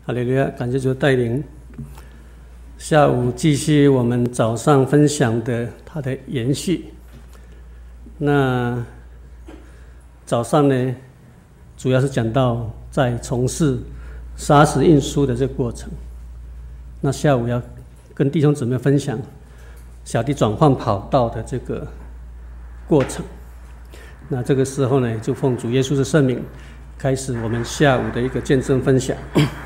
哈利路亚，感谢主带领。下午继续我们早上分享的它的延续。那早上呢，主要是讲到在从事砂石印书的这个过程。那下午要跟弟兄姊妹分享小弟转换跑道的这个过程。那这个时候呢，就奉主耶稣的圣名，开始我们下午的一个见证分享。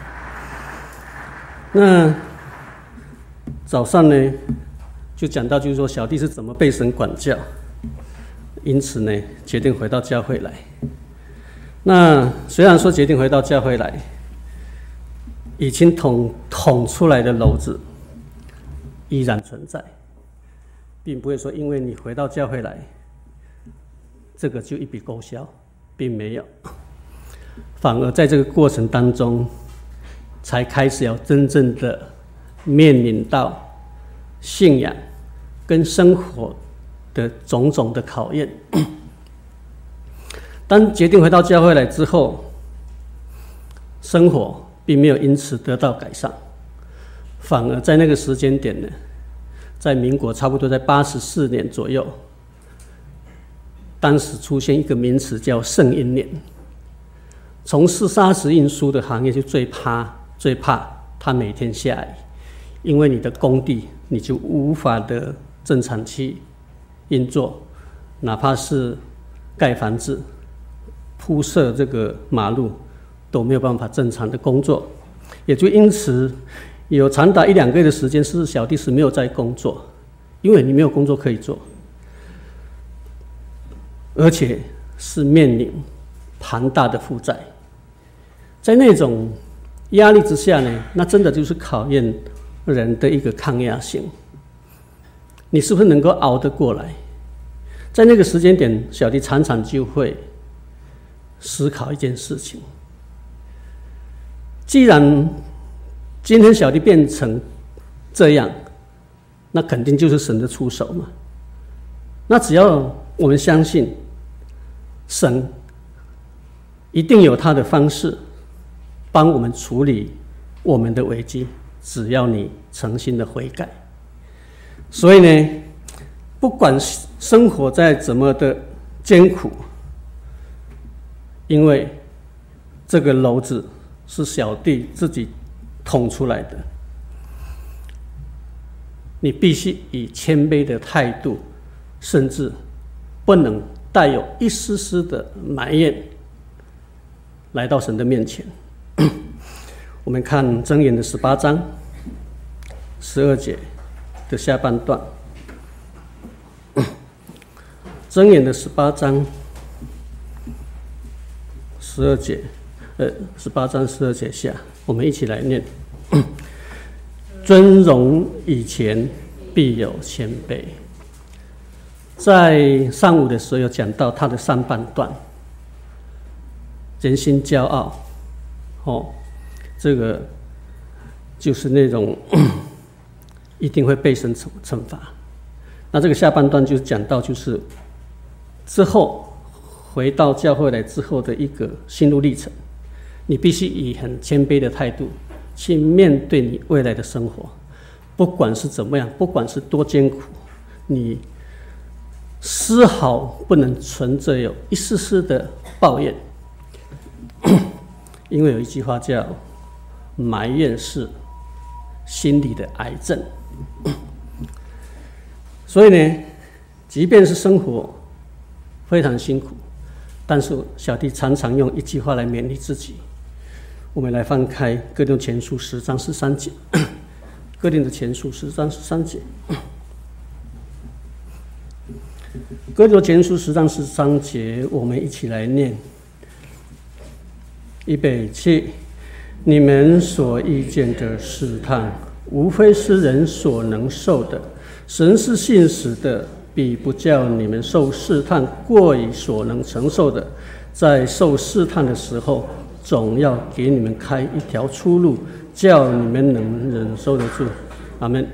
那早上呢，就讲到就是说小弟是怎么被神管教，因此呢，决定回到教会来。那虽然说决定回到教会来，已经捅出来的篓子依然存在，并不会说因为你回到教会来，这个就一笔勾销，并没有。反而在这个过程当中，才开始要真正的面临到信仰跟生活的种种的考验。当决定回到教会来之后，生活并没有因此得到改善，反而在那个时间点呢，在民国差不多在84年左右，当时出现一个名词叫圣婴年。从事砂石印书的行业就最怕它每天下雨，因为你的工地你就无法的正常去运作，哪怕是盖房子、铺设这个马路都没有办法正常的工作。也就因此有长达1-2个月的时间是小弟是没有在工作，因为你没有工作可以做，而且是面临庞大的负债。在那种压力之下呢，那真的就是考验人的一个抗压性，你是不是能够熬得过来？在那个时间点，小弟常常就会思考一件事情：既然今天小弟变成这样，那肯定就是神的出手嘛。那只要我们相信神一定有他的方式帮我们处理我们的危机，只要你诚心的悔改。所以呢，不管生活再怎么的艰苦，因为这个篓子是小弟自己捅出来的，你必须以谦卑的态度，甚至不能带有一丝丝的埋怨来到神的面前。我们看箴言的18章12节的下半段。箴言的18章12节，18章12节下，我们一起来念：尊荣以前必有谦卑。在上午的时候有讲到他的上半段，人心骄傲，这个就是那种一定会被神惩罚。那这个下半段就讲到，就是之后回到教会来之后的一个心路历程，你必须以很谦卑的态度去面对你未来的生活，不管是怎么样，不管是多艰苦，你丝毫不能存着有一丝丝的抱怨，因为有一句话叫埋怨是心理的癌症。所以呢，即便是生活非常辛苦，但是小弟常常用一句话来勉励自己。我们来翻开哥林多前书10章13节，哥林多前书10章13节，哥林多前书10章13节，我们一起来念。预备起，你们所遇见的试探，无非是人所能受的。神是信实的，必不叫你们受试探过于所能承受的。在受试探的时候，总要给你们开一条出路，叫你们能忍受得住。阿们。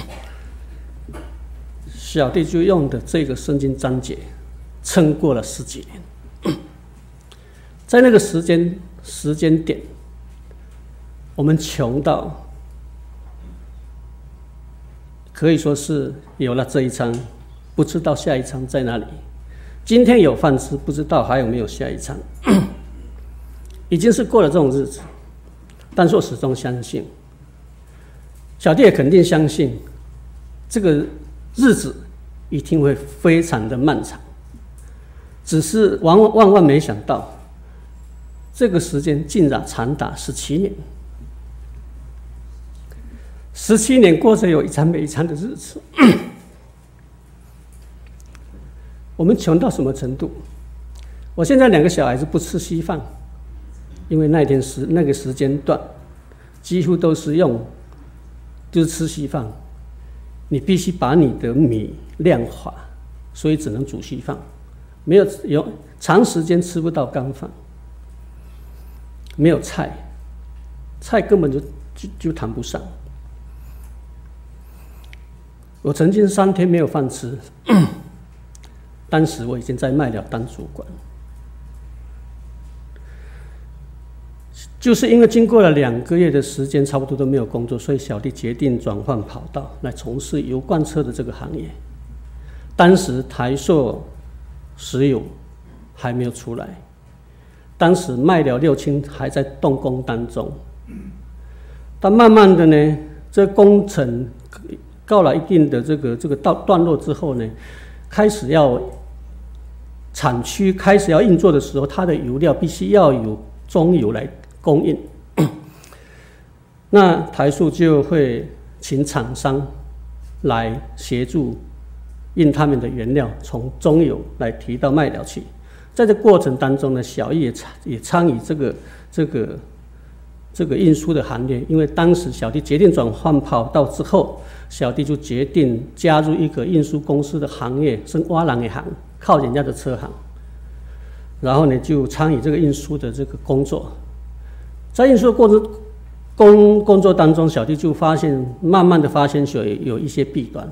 小弟就用的这个圣经章节，撑过了10几年。在那个时间点， 我们穷到可以说是有了这一餐，不知道下一餐在哪里。今天有饭吃，不知道还有没有下一餐。已经是过了这种日子，但是我始终相信，小弟也肯定相信，这个日子一定会非常的漫长。只是万万没想到，这个时间竟然长达17年。17年过着有一餐没一餐的日子。我们穷到什么程度？我现在2个小孩子不吃稀饭，因为那个时间段几乎都是就是吃稀饭，你必须把你的米量化，所以只能煮稀饭，有长时间吃不到干饭，没有菜根本就谈不上。我曾经3天没有饭吃，当时我已经在麦寮当主管，就是因为经过了2个月的时间，差不多都没有工作，所以小弟决定转换跑道，来从事油罐车的这个行业。当时台塑石油还没有出来，当时麦寮6轻还在动工当中，但慢慢的呢，这工程告了一定的这个段落之后呢，开始要产区开始要运作的时候，它的油料必须要有中油来供应。那台塑就会请厂商来协助运他们的原料从中油来提到麦寮去。在这过程当中呢，小弟也参与这个运输的行列，因为当时小弟决定转换跑道之后，小弟就决定加入一个运输公司的行业，是挖人的行，靠人家的车行，然后呢就参与这个运输的这个工作。在运输的工作当中，小弟就慢慢的发现有一些弊端，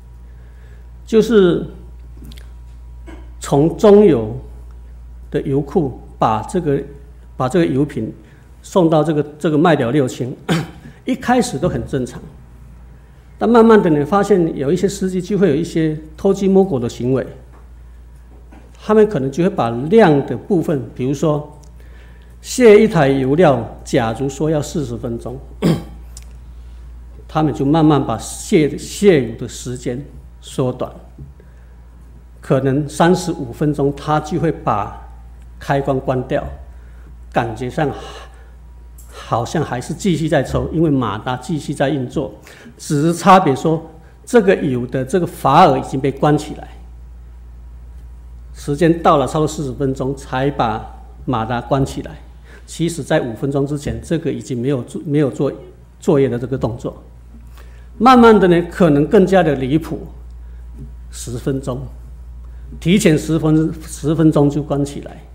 就是从中油的油库把这个油品送到这个麦寮6轻，一开始都很正常，但慢慢的呢，发现有一些司机就会有一些偷鸡摸狗的行为，他们可能就会把量的部分，比如说卸一台油料，假如说要40分钟，他们就慢慢把卸油的时间缩短，可能35分钟，他就会把开关关掉，感觉上好像还是继续在抽，因为马达继续在运作，只是差别说这个油的这个阀耳已经被关起来，时间到了超过40分钟才把马达关起来。其实在5分钟之前，这个已经没有做作业的这个动作。慢慢的呢，可能更加的离谱，10分钟，提前10分钟就关起来。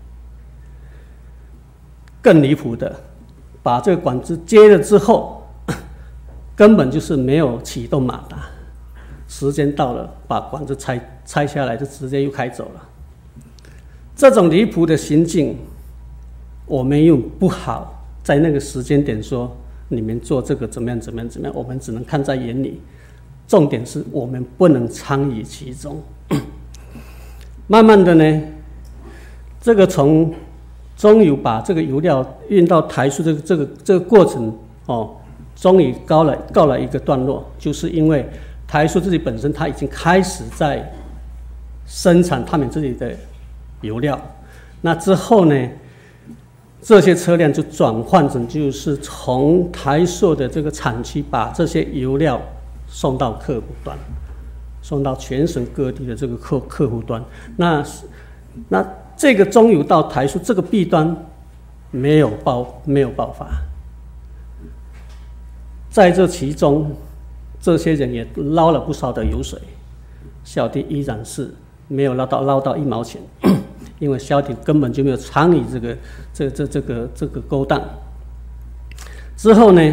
更离谱的，把这个管子接了之后，根本就是没有启动马达，时间到了，把管子拆下来，就直接又开走了。这种离谱的行径，我们又不好在那个时间点说你们做这个怎么样，我们只能看在眼里。重点是我们不能参与其中。慢慢的呢，这个从中油把这个油料运到台塑这个过程终于告了一个段落，就是因为台塑自己本身它已经开始在生产他们自己的油料，那之后呢，这些车辆就转换成就是从台塑的这个产区把这些油料送到客户端，送到全省各地的这个客户端。那这个中油到台塑这个弊端没有爆发，在这其中，这些人也捞了不少的油水，小弟依然是没有捞到1毛钱。因为小弟根本就没有参与这个勾当。之后呢，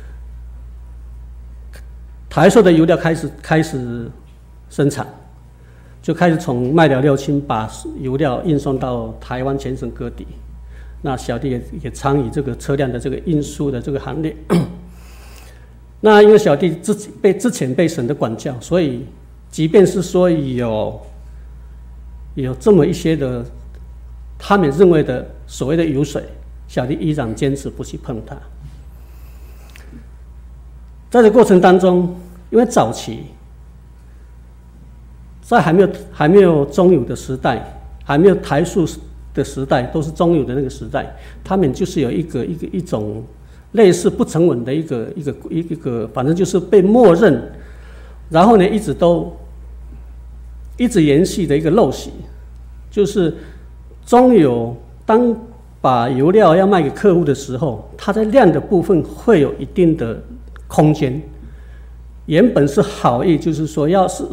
台塑的油料开始生产，就开始从麦寮6轻把油料运送到台湾全省各地。 那小弟也参与这个车辆的这个运输的这个行列。那因为小弟之前被神的管教，所以即便是说有这么一些的他们认为的所谓的油水，小弟依然坚持不去碰它。在这过程当中，因为早期在还没有中油的时代，还没有台塑的时代，都是中油的那个时代，他们就是有一种类似不成文的一个，反正就是被默认，然后呢一直延续的一个陋习，就是中油当把油料要卖给客户的时候，它在量的部分会有一定的空间。原本是好意，就是说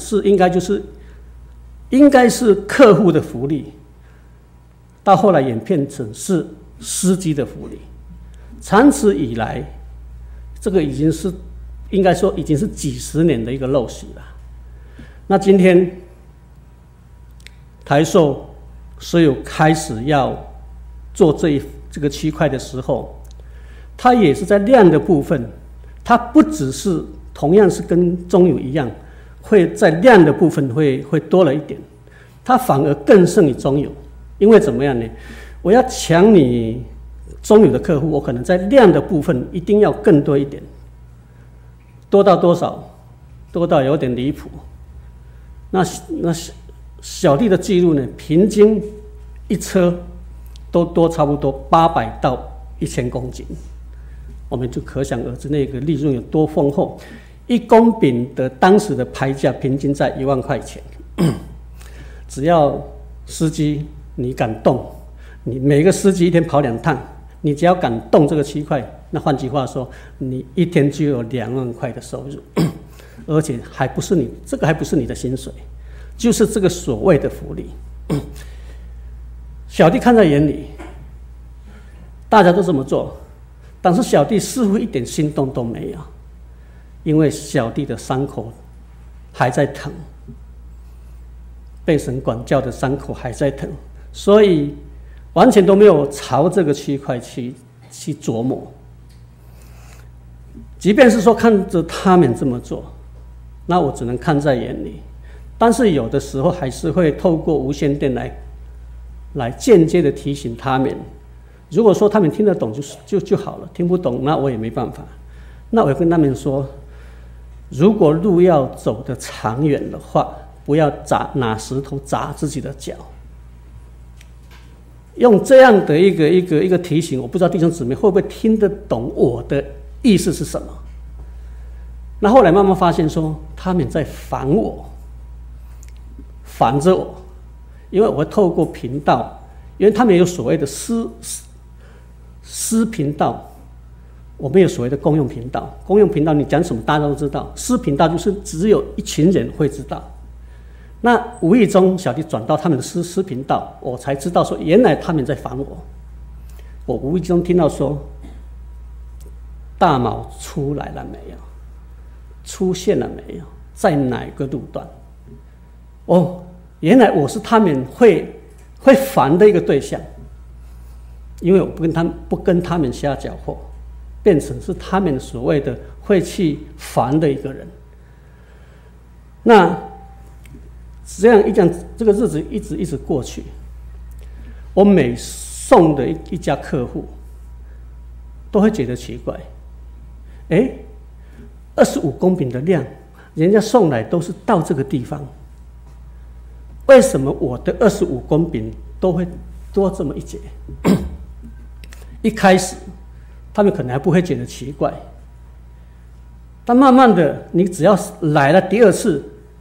应该是客户的福利，到后来演变成是司机的福利。长此以来，这个应该说已经是几十年的一个陋习了。那今天台塑所有开始要做这个区块的时候，它也是在量的部分，它不只是同样是跟中油一样，会在量的部分会多了一点，它反而更胜于中油。因为怎么样呢？我要抢你中油的客户，我可能在量的部分一定要更多一点，多到多少？多到有点离谱。那小弟的记录呢，平均一车都多差不多800到1000公斤，我们就可想而知那个利润有多丰厚。1公饼的当时的牌价平均在1万块钱，只要司机你敢动，你每个司机一天跑2趟，你只要敢动这个区块，那换句话说，你一天就有2万块的收入，而且还不是你的薪水，就是这个所谓的福利。小弟看在眼里，大家都这么做，但是小弟似乎一点心动都没有，因为小弟的伤口还在疼，被神管教的伤口还在疼，所以完全都没有朝这个区块去琢磨。即便是说看着他们这么做，那我只能看在眼里，但是有的时候还是会透过无线电来间接的提醒他们。如果说他们听得懂就好了，听不懂那我也没办法。那我跟他们说，如果路要走得长远的话，不要拿石头砸自己的脚。用这样的一个提醒，我不知道弟兄姊妹会不会听得懂我的意思是什么。那后来慢慢发现说，他们在烦着我，因为我会透过频道，因为他们有所谓的私频道，我们有所谓的公用频道。公用频道你讲什么大家都知道，私频道就是只有一群人会知道。那无意中小弟转到他们的私频道，我才知道说原来他们在烦我。我无意中听到说，大毛出来了没有？出现了没有？在哪个路段？哦，原来我是他们会烦的一个对象，因为我不跟他们下搅和，变成是他们所谓的会去烦的一个人。那这样这个日子一直过去，我每送的一家客户都会觉得奇怪，25公饼的量，人家送来都是到这个地方，为什么我的25公饼都会多这么一截？一开始他们可能还不会觉得奇怪，但慢慢的，你只要来了第2次，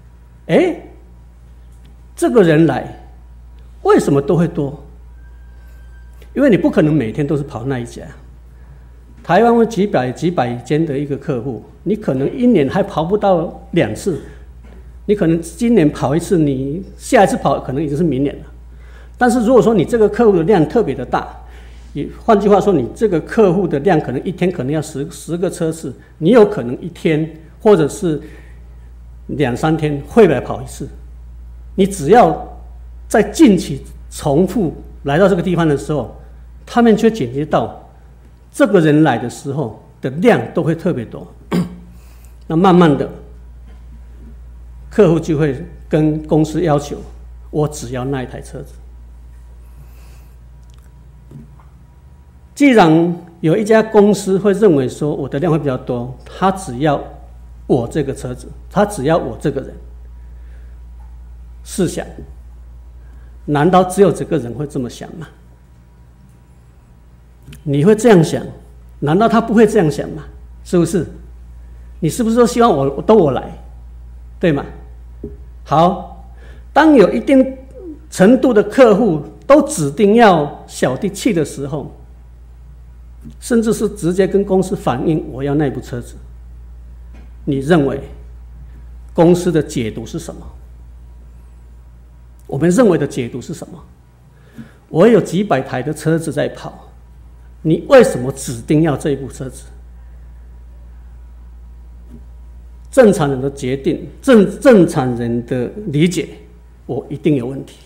这个人来，为什么都会多？因为你不可能每天都是跑那一家。台湾有几百间的一个客户，你可能1年还跑不到2次，你可能今年跑1次，你下一次跑可能已经是明年了。但是如果说你这个客户的量特别的大，换句话说，你这个客户的量可能一天可能要10个车次，你有可能1天或者是2、3天会来跑1次。你只要在近期重复来到这个地方的时候， 他们却检验到这个人来的时候的量都会特别多。那慢慢的，客户就会跟公司要求，我只要那一台车子。既然有一家公司会认为说我的量会比较多，他只要我这个车子，他只要我这个人，试想，难道只有这个人会这么想吗？你会这样想，难道他不会这样想吗？是不是？你是不是都希望我来，对吗？好，当有一定程度的客户都指定要小弟去的时候，甚至是直接跟公司反映我要那部车子，你认为公司的解读是什么？我们认为的解读是什么？我有几百台的车子在跑，你为什么指定要这一部车子？正常人的决定，正常人的理解，我一定有问题，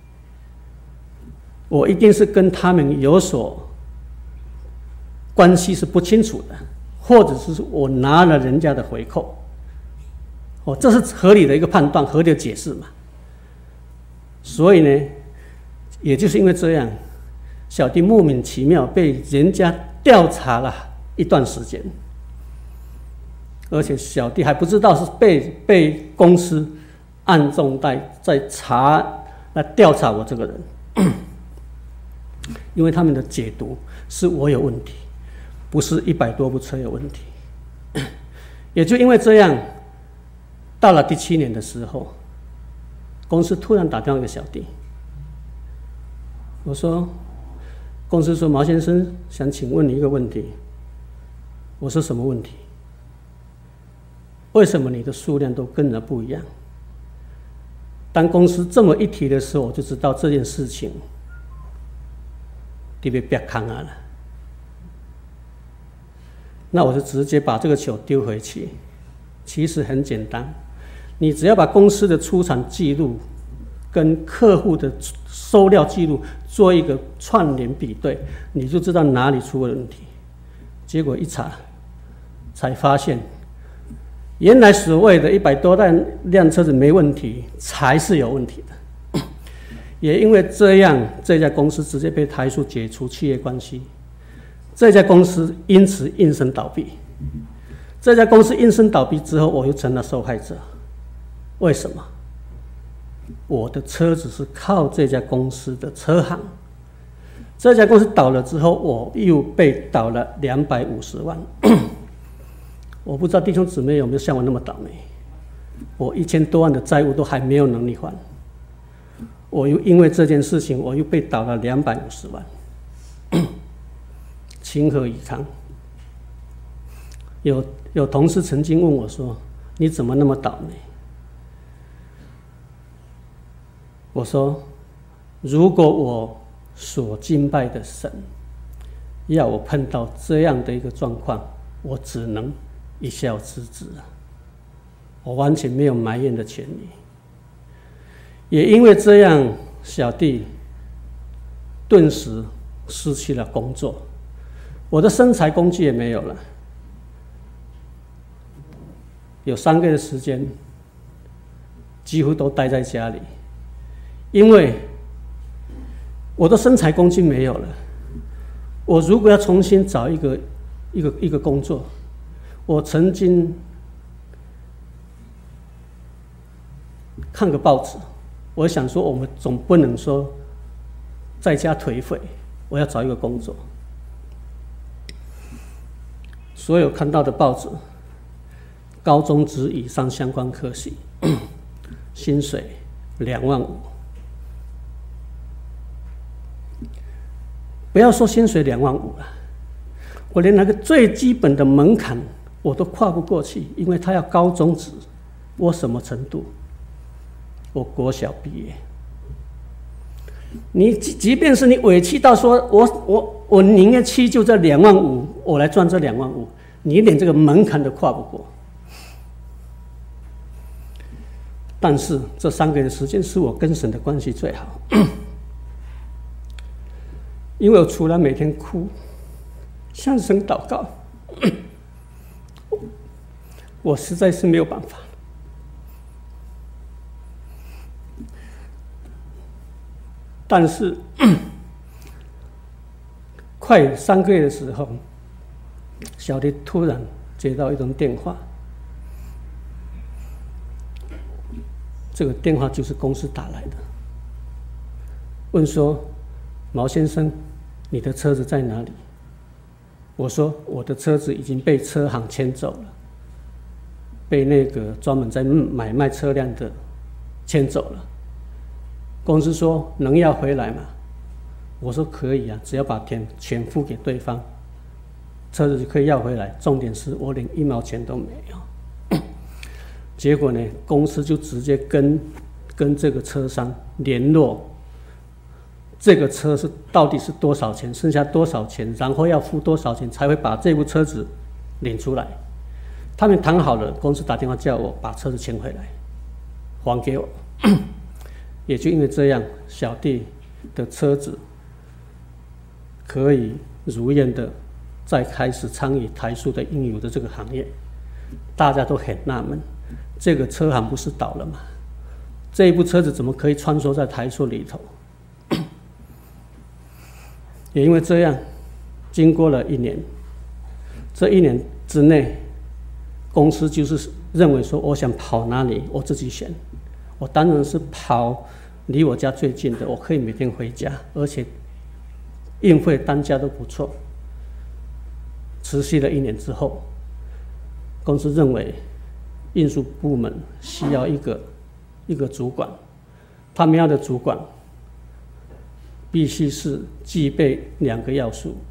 我一定是跟他们有所关系是不清楚的，或者是我拿了人家的回扣，这是合理的一个判断，合理的解释嘛。所以呢，也就是因为这样，小弟莫名其妙被人家调查了一段时间，而且小弟还不知道是被公司暗中在查来调查我这个人，因为他们的解读是我有问题，不是100多部车有问题。也就因为这样，到了第7年的时候，公司突然打电话给小弟，我说，公司说毛先生想请问你一个问题。我说什么问题？为什么你的数量都跟人不一样？当公司这么一提的时候，我就知道这件事情你被别看了。那我就直接把这个球丢回去。其实很简单，你只要把公司的出厂记录跟客户的收料记录做一个串联比对，你就知道哪里出了问题。结果一查，才发现原来所谓的100多辆车子没问题，才是有问题的。也因为这样，这家公司直接被台塑解除企业关系，这家公司因此应声倒闭。这家公司应声倒闭之后，我又成了受害者。为什么？我的车子是靠这家公司的车行，这家公司倒了之后，我又被倒了250万。我不知道弟兄姊妹有没有像我那么倒霉，我1000多万的债务都还没有能力还，我又因为这件事情，我又被倒了250万，情何以堪？有同事曾经问我说：“你怎么那么倒霉？”我说：“如果我所敬拜的神要我碰到这样的一个状况，我只能一笑置之啊！我完全没有埋怨的权利。也因为这样，小弟顿时失去了工作，我的生财工具也没有了。有3个月的时间，几乎都待在家里，因为我的生财工具没有了。我如果要重新找一个工作，我曾经看个报纸，我想说，我们总不能说在家颓废，我要找一个工作。所有看到的报纸，高中职以上相关科系，薪水2万5。不要说薪水2万5了，我连那个最基本的门槛我都跨不过去，因为他要高中职，我什么程度？我国小毕业。你即便是你委屈到说我宁愿去就这2万5，我来赚这2万5，你连这个门槛都跨不过。但是这3个月的时间是我跟神的关系最好。 因为我除了每天哭，向神祷告，我实在是没有办法。但是快3个月的时候，小弟突然接到一通电话，这个电话就是公司打来的，问说：“毛先生，你的车子在哪里？”我说：“我的车子已经被车行牵走了，被那个专门在买卖车辆的牵走了。”公司说：“能要回来吗？”我说：“可以啊，只要把钱付给对方，车子就可以要回来。重点是我连1毛钱都没有。”结果呢，公司就直接跟这个车商联络，这个车是到底是多少钱，剩下多少钱，然后要付多少钱才会把这部车子领出来。他们谈好了，公司打电话叫我把车子牵回来，还给我。也就因为这样，小弟的车子可以如愿的再开始参与台塑的印油的这个行业。大家都很纳闷，这个车行不是倒了吗？这一部车子怎么可以穿梭在台塑里头？也因为这样，经过了1年，这1年之内，公司就是认为说，我想跑哪里，我自己选。我当然是跑离我家最近的，我可以每天回家，而且运费单价都不错。持续了1年之后，公司认为运输部门需要一个主管，他们要的主管必须是具备2个要素。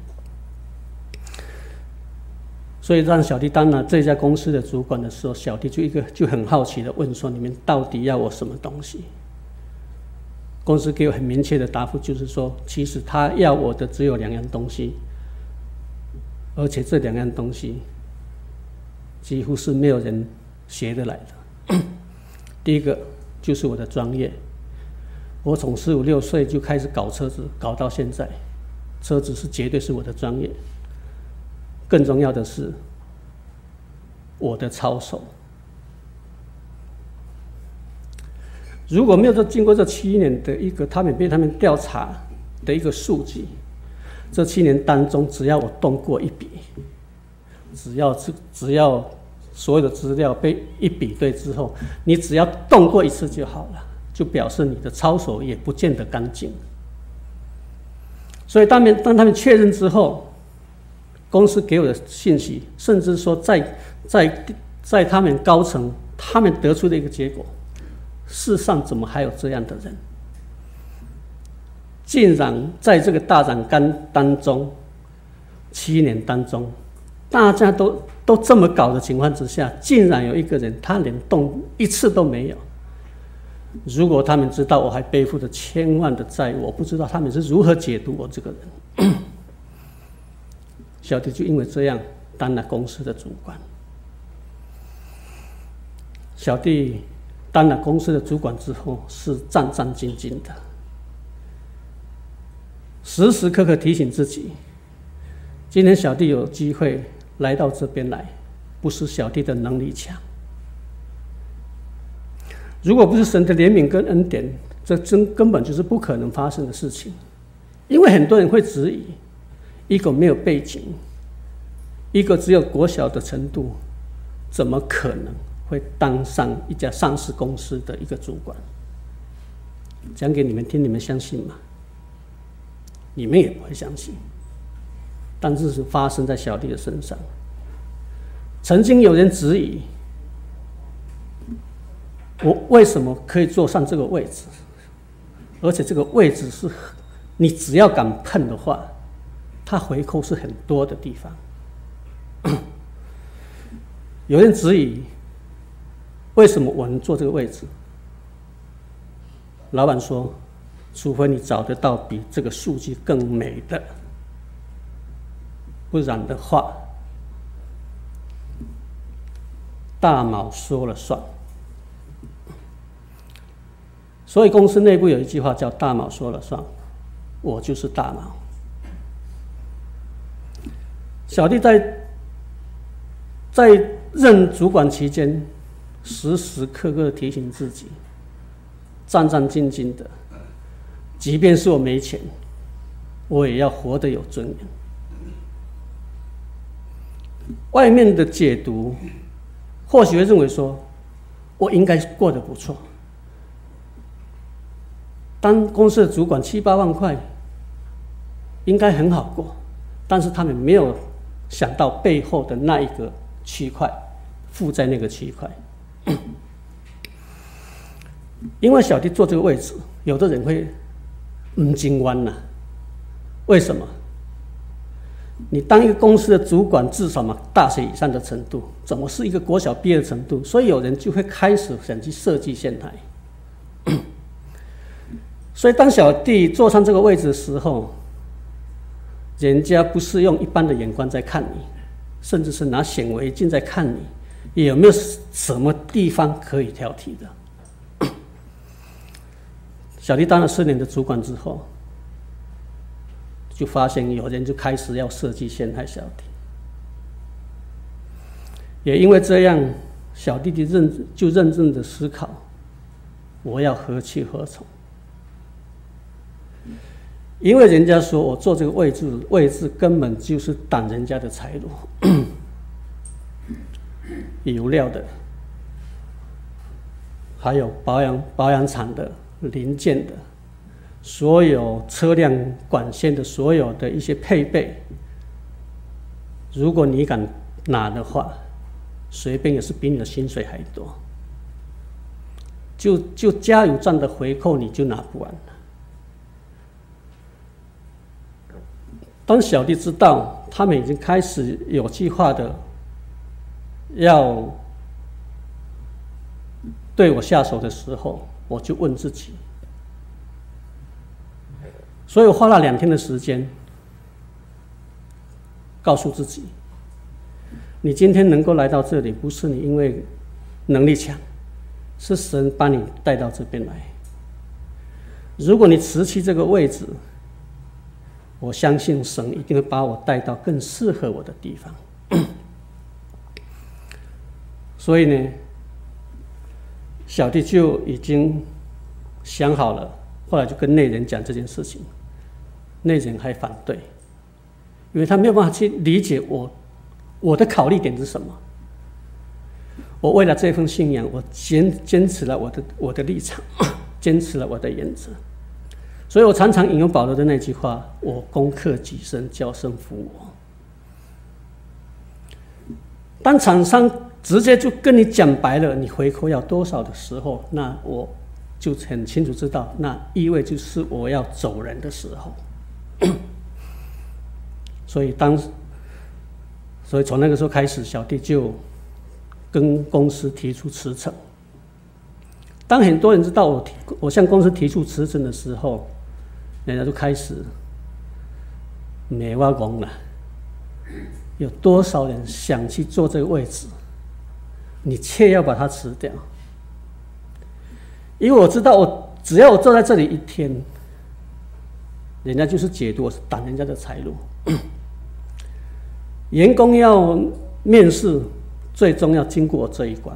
所以让小弟当了这家公司的主管的时候，小弟就很好奇的问说：“你们到底要我什么东西？”公司给我很明确的答复，就是说，其实他要我的只有2样东西，而且这2样东西几乎是没有人学得来的。第一个就是我的专业，我从15、16岁就开始搞车子，搞到现在，车子是绝对是我的专业。更重要的是我的操守。如果没有经过这7年的一个他们调查的一个数据，这7年当中，只要我动过一笔，只要所有的资料被一比对之后，你只要动过1次就好了，就表示你的操守也不见得干净。所以当他们确认之后，公司给我的信息，甚至说在他们高层，他们得出的一个结果，世上怎么还有这样的人？竟然在这个大染缸当中，7年当中，大家都这么搞的情况之下，竟然有一个人他连动1次都没有。如果他们知道我还背负着千万的债务，我不知道他们是如何解读我这个人。小弟就因为这样当了公司的主管。小弟当了公司的主管之后，是战战兢兢的，时时刻刻提醒自己，今天小弟有机会来到这边来，不是小弟的能力强，如果不是神的怜悯跟恩典，这根本就是不可能发生的事情。因为很多人会质疑，一个没有背景，一个只有国小的程度，怎么可能会当上一家上市公司的一个主管？讲给你们听，你们相信吗？你们也不会相信。但这是发生在小弟的身上。曾经有人质疑我为什么可以坐上这个位置，而且这个位置是你只要敢碰的话，它回扣是很多的地方。有人质疑为什么我能坐这个位置，老板说，除非你找得到比这个数据更美的，不然的话，大毛说了算。所以公司内部有一句话叫大毛说了算。 我就是大脑。小弟在任主管期间，时时刻刻提醒自己，战战兢兢的，即便是我没钱，我也要活得有尊严。外面的解读或许会认为说，我应该过得不错。当公司的主管7、8万块，应该很好过，但是他们没有想到背后的那一个区块，负债那个区块。因为小弟坐这个位置，有的人会金弯呐。为什么？你当一个公司的主管，至少大学以上的程度，怎么是一个国小毕业的程度？所以有人就会开始想去设计线台。所以当小弟坐上这个位置的时候，人家不是用一般的眼光在看你，甚至是拿显微镜在看你，有没有什么地方可以挑剔的。小弟当了4年的主管之后，就发现有人就开始要设计陷害小弟，也因为这样，小弟就认真的思考，我要何去何从？因为人家说我坐这个位置根本就是挡人家的财路，油料的，还有保养厂的零件的。所有车辆管线的所有的一些配备，如果你敢拿的话，随便也是比你的薪水还多。就加油站的回扣你就拿不完了。当小弟知道他们已经开始有计划的要对我下手的时候，我就问自己。所以我花了2天的时间，告诉自己，你今天能够来到这里，不是你因为能力强，是神把你带到这边来。如果你辞去这个位置，我相信神一定会把我带到更适合我的地方。所以呢，小弟就已经想好了，后来就跟内人讲这件事情。内人还反对，因为他没有办法去理解我的考虑点是什么。我为了这份信仰，我坚持了我的立场，坚持了我的原则。所以我常常引用保罗的那句话：我攻克己身，叫身服我。当厂商直接就跟你讲白了，你回扣要多少的时候，那我就很清楚知道，那意味就是我要走人的时候。所以从那个时候开始，小弟就跟公司提出辞呈。当很多人知道我向公司提出辞呈的时候，人家就开始骂我讲了，有多少人想去坐这个位置，你却要把它辞掉？因为我知道只要我坐在这里1天，人家就是解读我是挡人家的财路。员工要面试，最终要经过我这一关。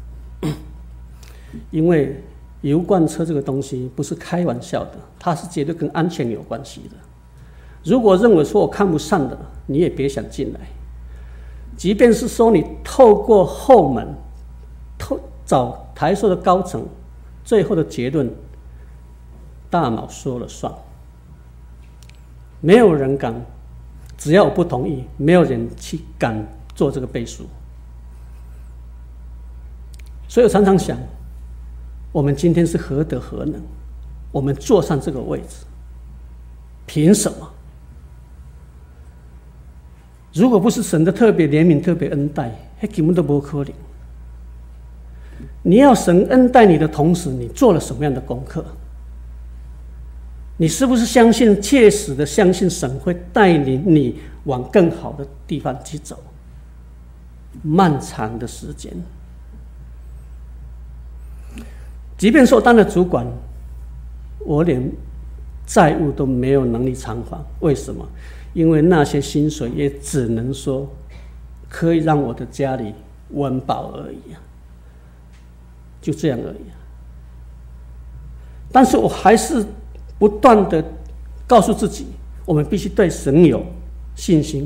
因为油罐车这个东西不是开玩笑的，它是绝对跟安全有关系的。如果认为说我看不上的，你也别想进来。即便是说你透过后门找台塑的高层，最后的结论，大脑说了算。没有人敢，只要我不同意，没有人去敢做这个背书。所以我常常想，我们今天是何德何能，我们坐上这个位置，凭什么？如果不是神的特别怜悯、特别恩待，那根本都不可能。你要神恩待你的同时，你做了什么样的功课？你是不是切实的相信神会带领你往更好的地方去走？漫长的时间，即便说当了主管，我连债务都没有能力偿还。为什么？因为那些薪水也只能说可以让我的家里温饱而已就这样而已但是我还是不断的告诉自己，我们必须对神有信心。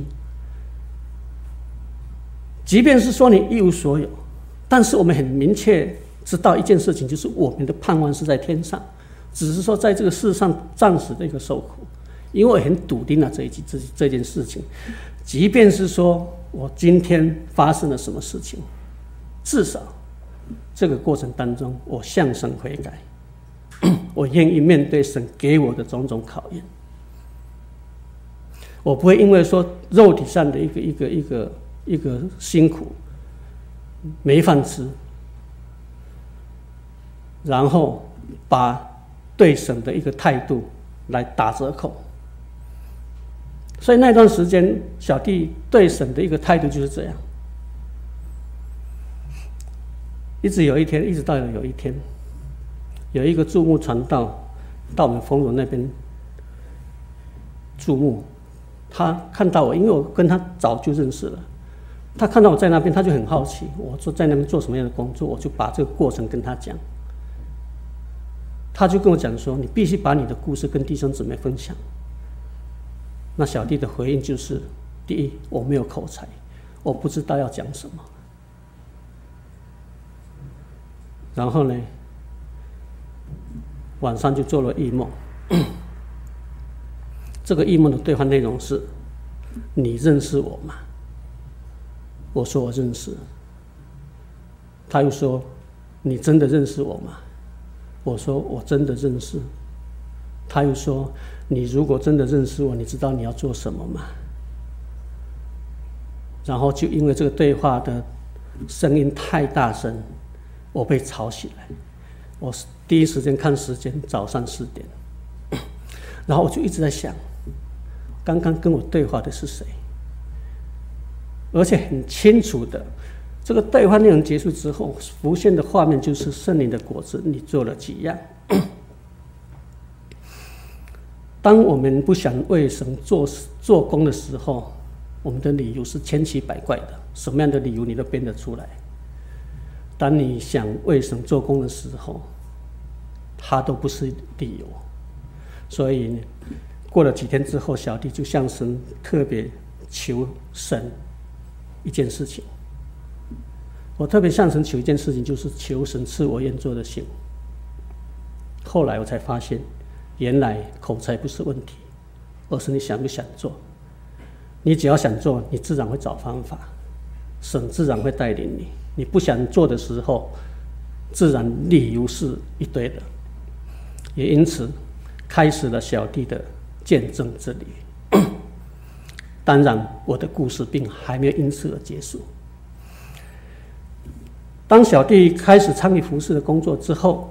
即便是说你一无所有，但是我们很明确知道一件事情，就是我们的盼望是在天上，只是说在这个世上暂时的一个受苦。因为我很笃定了这件事情，即便是说我今天发生了什么事情，至少这个过程当中我向神悔改，我愿意面对神给我的种种考验。我不会因为说肉体上的一个辛苦没饭吃，然后把对神的一个态度来打折扣。所以那段时间小弟对神的一个态度就是这样，一直到有一天有一个注目传道到我们丰荣那边注目，他看到我，因为我跟他早就认识了，他看到我在那边，他就很好奇我在那边做什么样的工作，我就把这个过程跟他讲。他就跟我讲说，你必须把你的故事跟弟兄姊妹分享。那小弟的回应就是，第一，我没有口才，我不知道要讲什么。然后呢，晚上就做了异梦。这个异梦的对话内容是：你认识我吗？我说我认识。他又说：你真的认识我吗？我说我真的认识。他又说：你如果真的认识我，你知道你要做什么吗？然后就因为这个对话的声音太大声，我被吵起来。我第一时间看时间，早上4点。然后我就一直在想，刚刚跟我对话的是谁？而且很清楚的，这个对话内容结束之后，浮现的画面就是圣灵的果子，你做了几样？当我们不想为神做工的时候，我们的理由是千奇百怪的，什么样的理由你都编得出来。当你想为神做工的时候，它都不是理由。所以过了几天之后，小弟就向神特别求神一件事情。我特别向神求一件事情，就是求神赐我愿做的心。后来我才发现，原来口才不是问题，而是你想不想做。你只要想做，你自然会找方法，神自然会带领你。你不想做的时候，自然理由是一堆的。也因此开始了小弟的见证之旅。当然我的故事并还没有因此而结束。当小弟开始参与服事的工作之后，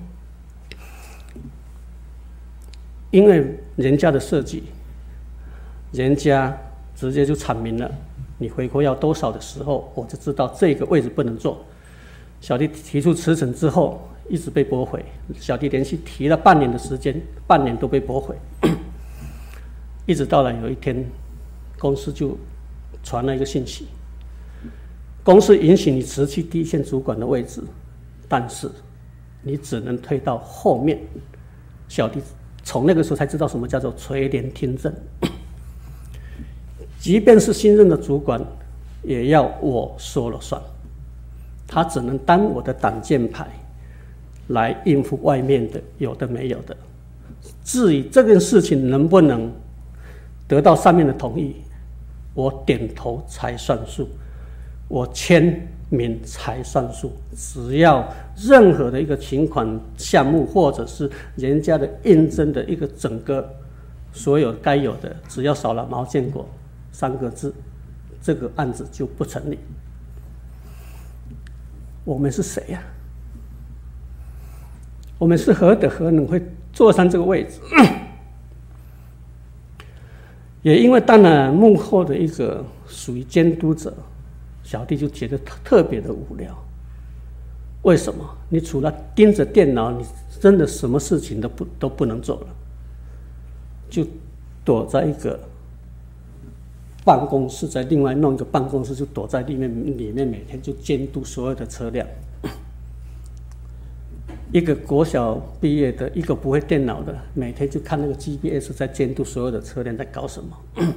因为人家的设计，人家直接就阐明了你回扣要多少的时候，我就知道这个位置不能做。小弟提出辞呈之后，一直被驳回。小弟连续提了半年的时间，半年都被驳回。一直到了有一天，公司就传了一个信息，公司允许你辞去第一线主管的位置，但是你只能推到后面。小弟从那个时候才知道什么叫做垂帘听政。即便是新任的主管，也要我说了算，他只能当我的挡箭牌，来应付外面的有的没有的。至于这件事情能不能得到上面的同意，我点头才算数，我签名才算数。只要任何的一个请款项目，或者是人家的应征的一个整个所有该有的，只要少了毛建国3个字，这个案子就不成立。我们是谁呀？我们是何德何能会坐上这个位置？也因为当了幕后的一个属于监督者，小弟就觉得特别的无聊。为什么？你除了盯着电脑，你真的什么事情都不能做了。 就躲在一个办公室，在另外弄一个办公室，就躲在里面每天就监督所有的车辆。一个国小毕业的，一个不会电脑的，每天就看那个 GPS 在监督所有的车辆在搞什么。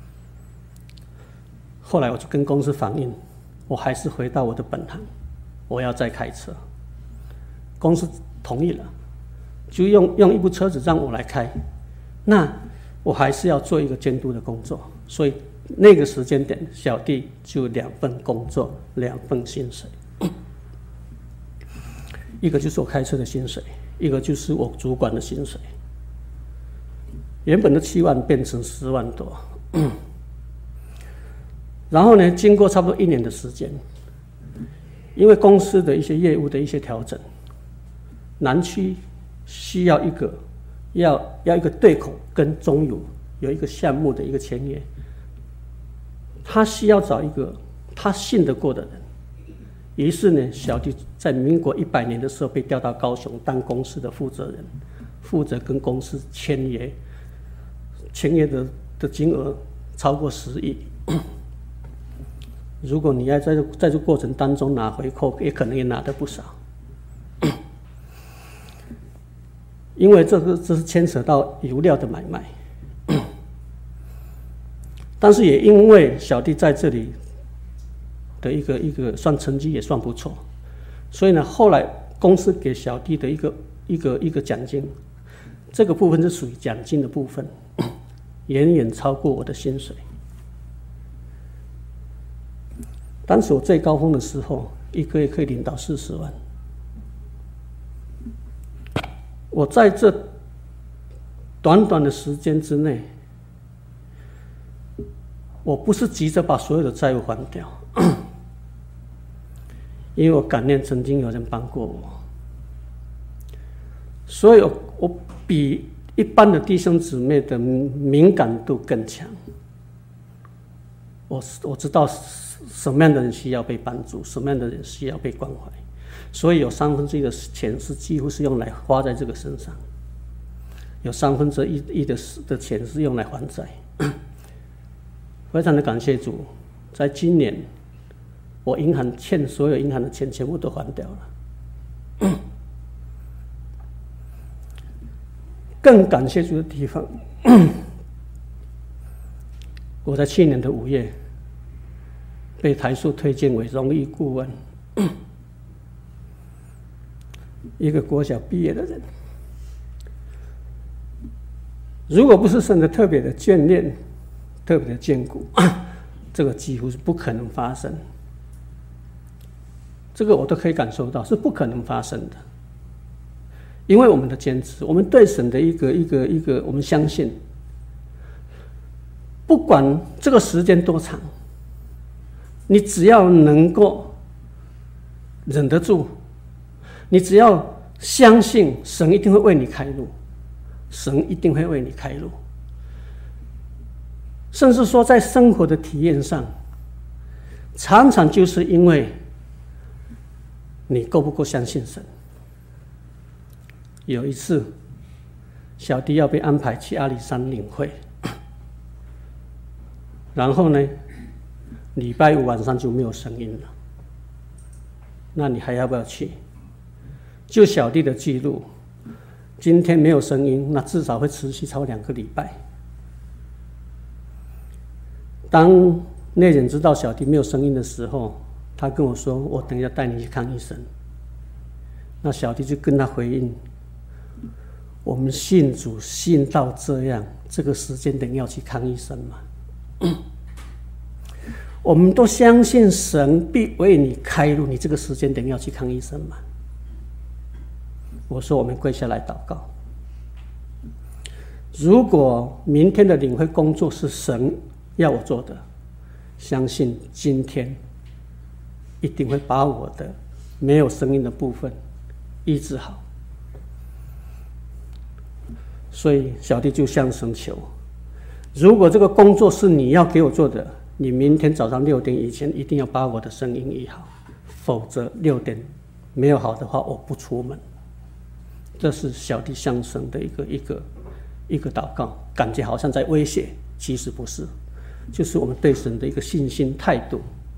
后来我就跟公司反映，我还是回到我的本行，我要再开车。公司同意了，就用一部车子让我来开，那我还是要做一个监督的工作，所以那个时间点，小弟就2份工作，2份薪水。一个就是我开车的薪水，一个就是我主管的薪水。原本的7万变成10万多，然后呢，经过差不多1年的时间，因为公司的一些业务的一些调整，南区需要一个对口跟中油有一个项目的一个签约，他需要找一个他信得过的人。于是呢，小弟在民国100年的时候被调到高雄当公司的负责人，负责跟公司签约的金额超过10亿。如果你要在这过程当中拿回扣，也可能也拿得不少。因为这是牵扯到油料的买卖，但是也因为小弟在这里的一个算成绩也算不错，所以呢，后来公司给小弟的一个奖金，这个部分是属于奖金的部分，远远超过我的薪水。当时我最高峰的时候，一个月可以领到40万。我在这短短的时间之内，我不是急着把所有的债务还掉，因为我感念曾经有人帮过我，所以我比一般的弟兄姊妹的敏感度更强。我知道什么样的人需要被帮助，什么样的人需要被关怀，所以有1/3的钱是几乎是用来花在这个身上，有1/3的钱是用来还债。非常的感谢主，在今年我银行欠所有银行的钱全部都还掉了。更感谢主的地方，我在去年的5月被台塑推荐为荣誉顾问，一个国小毕业的人，如果不是神的特别的眷恋、特别的眷顾，这个几乎是不可能发生。这个我都可以感受到是不可能发生的，因为我们的坚持，我们对神的一个，我们相信，不管这个时间多长，你只要能够忍得住，你只要相信神一定会为你开路，神一定会为你开路。甚至说在生活的体验上，常常就是因为你够不够相信神。有一次小弟要被安排去阿里山领会，然后呢礼拜5晚上就没有声音了，那你还要不要去？就小弟的记录，今天没有声音，那至少会持续超2个礼拜。当那人知道小弟没有声音的时候，他跟我说：“我等一下带你去看医生。”那小弟就跟他回应：“我们信主信到这样，这个时间点要去看医生吗？我们都相信神必为你开路，你这个时间点要去看医生吗？”我说：“我们跪下来祷告。如果明天的领会工作是神要我做的，相信今天一定会把我的没有声音的部分医治好。”所以小弟就向神求，如果这个工作是你要给我做的，你明天早上6点以前一定要把我的声音医好，否则6点没有好的话，我不出门。这是小弟向神的一个祷告，感觉好像在威胁，其实不是，就是我们对神的一个信心态度。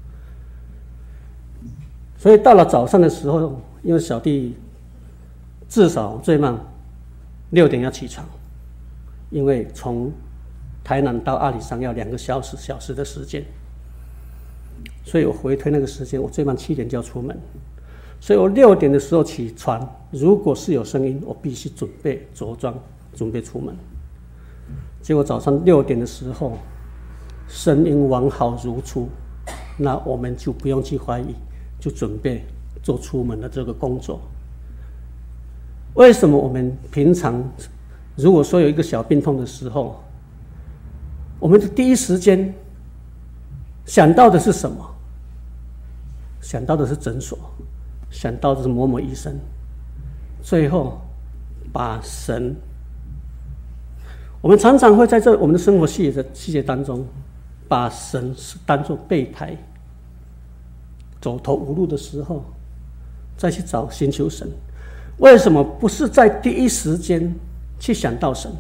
所以到了早上的时候，因为小弟至少最慢6点要起床，因为从台南到阿里山要2个小时的时间，所以我回推那个时间，我最慢7点就要出门。所以我6点的时候起床，如果是有声音，我必须准备着装，准备出门。结果早上6点的时候，声音完好如初，那我们就不用去怀疑，就准备做出门的这个工作。为什么我们平常如果说有一个小病痛的时候，我们的第一时间想到的是什么？想到的是诊所，想到的是某某医生，最后把神，我们常常会在我们的生活细节当中，把神当作备胎，走投无路的时候，再去寻求神。为什么不是在第一时间去想到神？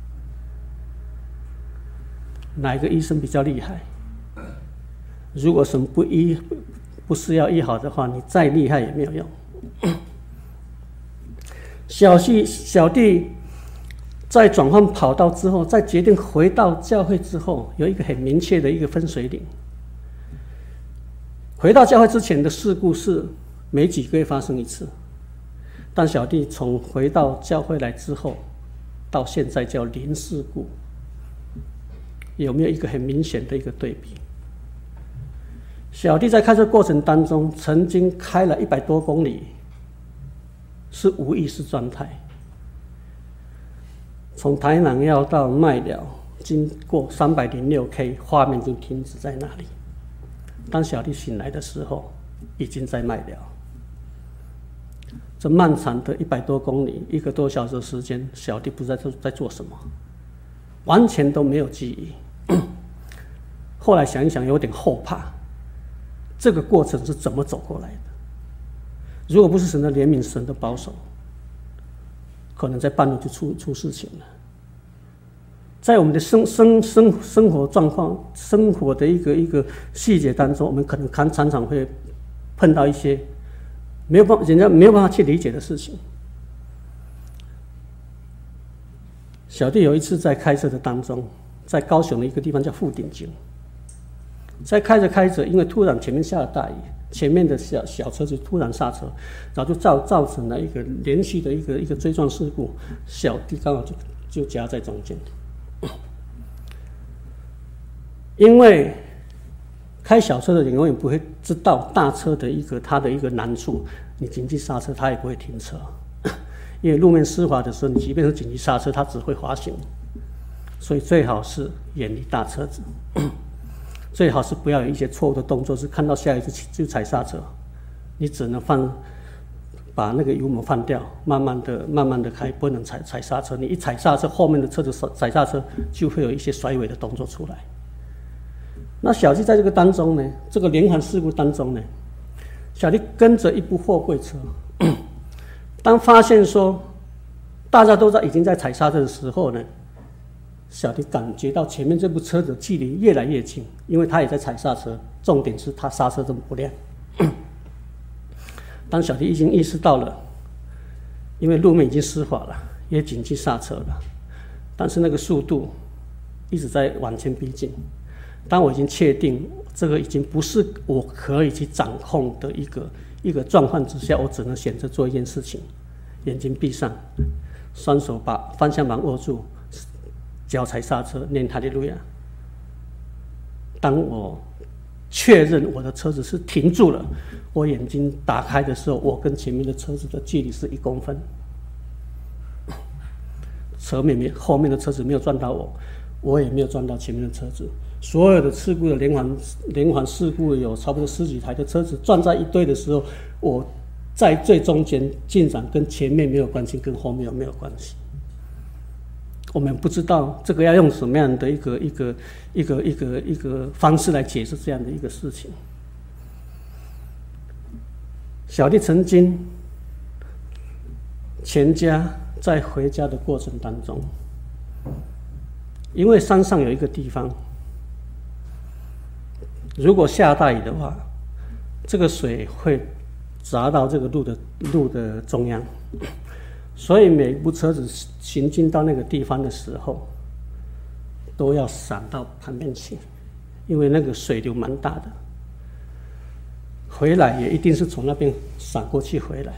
哪一个医生比较厉害？如果神不是要医好的话，你再厉害也没有用。小弟在转换跑道之后，在决定回到教会之后，有一个很明确的一个分水岭。回到教会之前的事故是每几个月发生一次，但小弟从回到教会来之后，到现在叫零事故，有没有一个很明显的一个对比？小弟在开车过程当中，曾经开了100多公里，是无意识状态。从台南要到麦寮，经过306K， 画面就停止在那里。当小弟醒来的时候，已经在麦寮。这漫长的100多公里，1个多小时的时间，小弟不知道在做什么，完全都没有记忆。后来想一想，有点后怕。这个过程是怎么走过来的？如果不是神的怜悯、神的保守，可能在半路就出事情了。在我们的生活状况、生活的一个细节当中，我们可能常常会碰到一些人家没有办法去理解的事情。小弟有一次在开车的当中，在高雄的一个地方叫富鼎井，在开着，因为突然前面下了大雨，前面的小车就突然刹车，然后就造成了一个连续的一个追撞事故，小弟刚好就夹在中间。因为开小车的人永远不会知道大车的它的一个难处，你紧急刹车它也不会停车，因为路面湿滑的时候，你即便是紧急刹车，它只会滑行，所以最好是远离大车子。最好是不要有一些错误的动作，是看到下一次就踩刹车，你只能把那个油门放掉，慢慢的开，不能踩刹车。你一踩刹车，后面的车子踩刹车就会有一些甩尾的动作出来。那小弟在这个当中呢，这个连环事故当中呢，小弟跟着一部货柜车，当发现说大家都已经在踩刹车的时候呢，小弟感觉到前面这部车的距离越来越近，因为他也在踩刹车，重点是他刹车这么不亮。当小弟已经意识到了，因为路面已经湿滑了，也紧急刹车了，但是那个速度一直在往前逼近。当我已经确定这个已经不是我可以去掌控的一个状况之下，我只能选择做一件事情：眼睛闭上，双手把方向盘握住，脚踩刹车，念哈利路亚。当我确认我的车子是停住了，我眼睛打开的时候，我跟前面的车子的距离是1公分，后面的车子没有撞到我，我也没有撞到前面的车子。所有的事故的连环事故有差不多10几台的车子撞在一堆的时候，我在最中间，竟然跟前面没有关系，跟后面没有关系。我们不知道这个要用什么样的一个方式来解释这样的一个事情。小弟曾经全家在回家的过程当中， 因为山上有一个地方，如果下大雨的话，这个水会砸到这个路的中央，所以每部车子行进到那个地方的时候，都要闪到旁边去，因为那个水流蛮大的，回来也一定是从那边闪过去回来。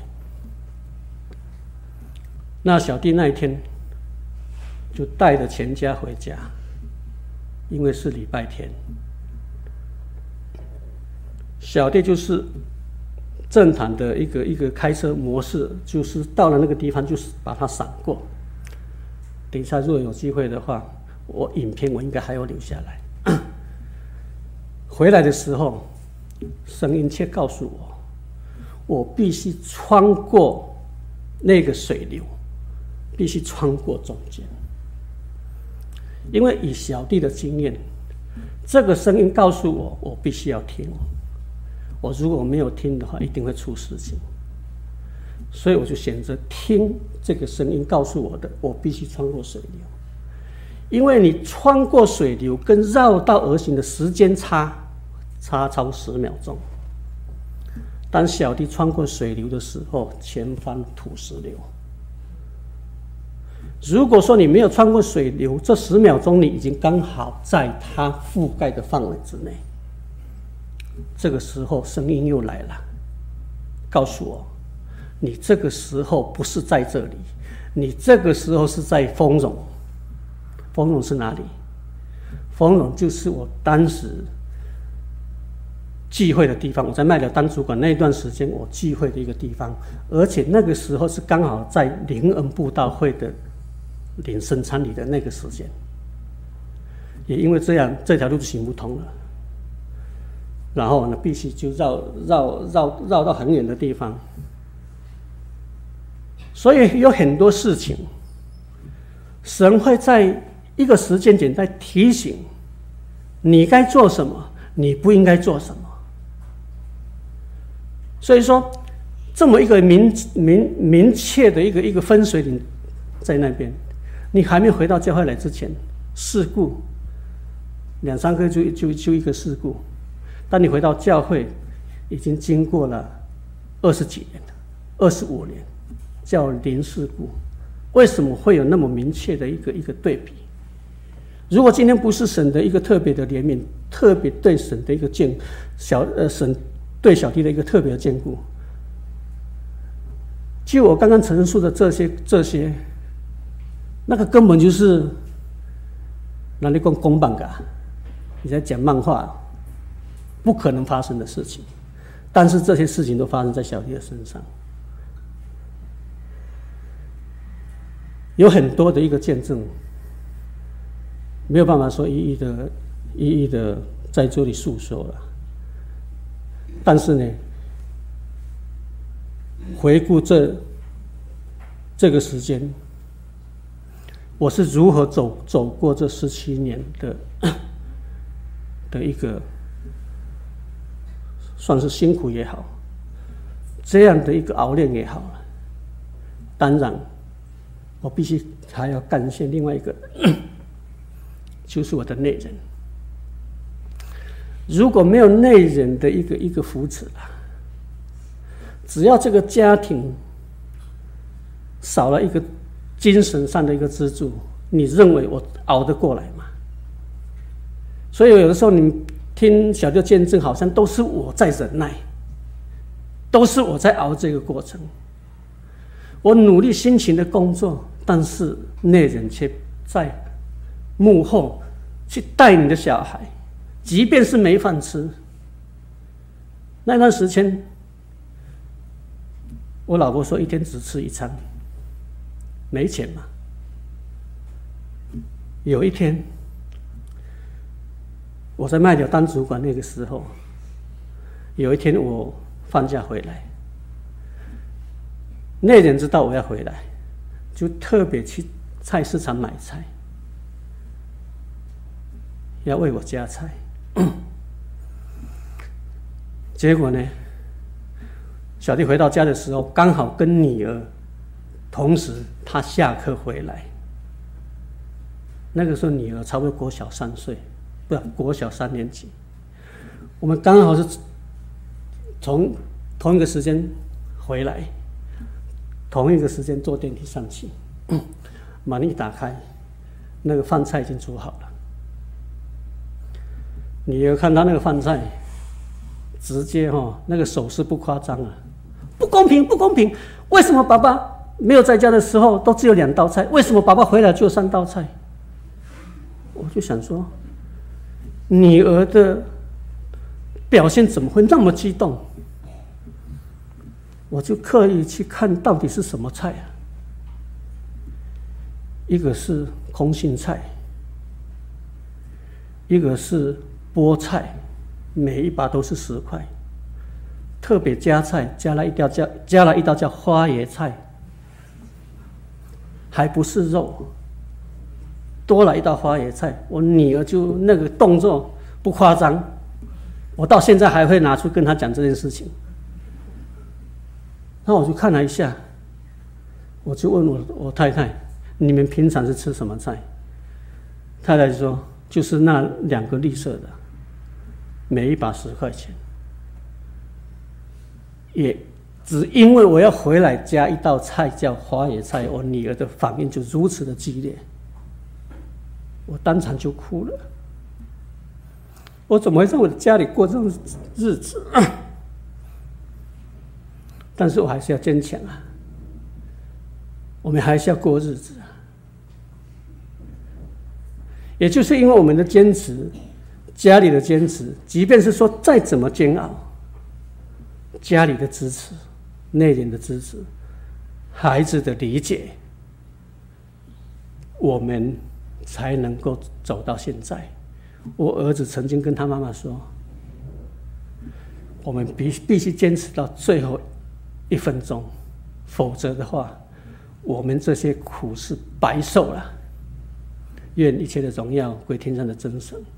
那小弟那一天就带着全家回家，因为是礼拜天。小弟就是正常的一个开车模式，就是到了那个地方就是把它闪过。等一下如果有机会的话，我影片我应该还要留下来。回来的时候，声音却告诉我，我必须穿过那个水流，必须穿过中间。因为以小弟的经验，这个声音告诉我，我必须要听。我如果没有听的话，一定会出事情。所以我就选择听这个声音告诉我的，我必须穿过水流。因为你穿过水流跟绕道而行的时间差超10秒钟。当小弟穿过水流的时候，前方土石流。如果说你没有穿过水流，这10秒钟你已经刚好在它覆盖的范围之内。这个时候声音又来了，告诉我，你这个时候不是在这里，你这个时候是在丰荣。丰荣是哪里？丰荣就是我当时聚会的地方，我在麦寮当主管那一段时间我聚会的一个地方，而且那个时候是刚好在灵恩布道会的领圣餐礼的那个时间，也因为这样这条路就行不通了，然后呢必须就绕到很远的地方。所以有很多事情神会在一个时间点在提醒你该做什么，你不应该做什么。所以说这么一个明确的一个分水岭在那边，你还没回到教会来之前，事故2-3个就一个事故，当你回到教会已经经过了20几年了，25年，叫零事故。为什么会有那么明确的一个对比？如果今天不是神的一个特别的怜悯，特别对神的一个神对小弟的一个特别的眷顾，就我刚刚陈述的这些，那个根本就是哪里公办噶？你在讲漫画，不可能发生的事情，但是这些事情都发生在小弟的身上。有很多的一个见证，没有办法说一一的在这里诉说了。但是呢，回顾这个时间，我是如何走过这17年的一个算是辛苦也好，这样的一个熬练也好。当然我必须还要感谢另外一个，就是我的内人。如果没有内人的一个扶持啊，只要这个家庭少了一个精神上的一个支柱，你认为我熬得过来吗？所以有的时候你听小弟见证，好像都是我在忍耐，都是我在熬这个过程。我努力辛勤的工作，但是内人却在幕后去带你的小孩，即便是没饭吃。那段时间，我老婆说一天只吃1餐，没钱嘛。有一天，我在麦寮当主管那个时候，有一天我放假回来，内人知道我要回来，就特别去菜市场买菜，要为我夹菜。结果呢，小弟回到家的时候，刚好跟女儿同时他下课回来。 那个时候女儿差不多国小3岁，不是国小3年级。我们刚好是从同一个时间回来，同一个时间坐电梯上去，门一打开，那个饭菜已经煮好了。女儿看到那个饭菜，直接那个手势不夸张啊，不公平，不公平！为什么爸爸没有在家的时候都只有2道菜？为什么爸爸回来就有3道菜？我就想说，女儿的表现怎么会那么激动？我就刻意去看到底是什么菜啊？一个是空心菜，一个是菠菜，每一把都是10块。特别加菜，加了一道叫花椰菜，还不是肉，多了一道花椰菜。我女儿就那个动作不夸张，我到现在还会拿出跟她讲这件事情。那我就看了一下，我就问我太太，你们平常是吃什么菜？太太就说就是那2个绿色的，每一把10块钱。也只因为我要回来加一道菜叫花椰菜，我女儿的反应就如此的激烈，我当场就哭了。我怎么会在我的家里过这种日子？但是我还是要坚强啊，我们还是要过日子啊。也就是因为我们的坚持，家里的坚持，即便是说再怎么煎熬，家里的支持，内人的支持，孩子的理解，我们才能够走到现在。我儿子曾经跟他妈妈说，我们必须坚持到最后1分钟，否则的话，我们这些苦是白受了。愿一切的荣耀归天上的真神。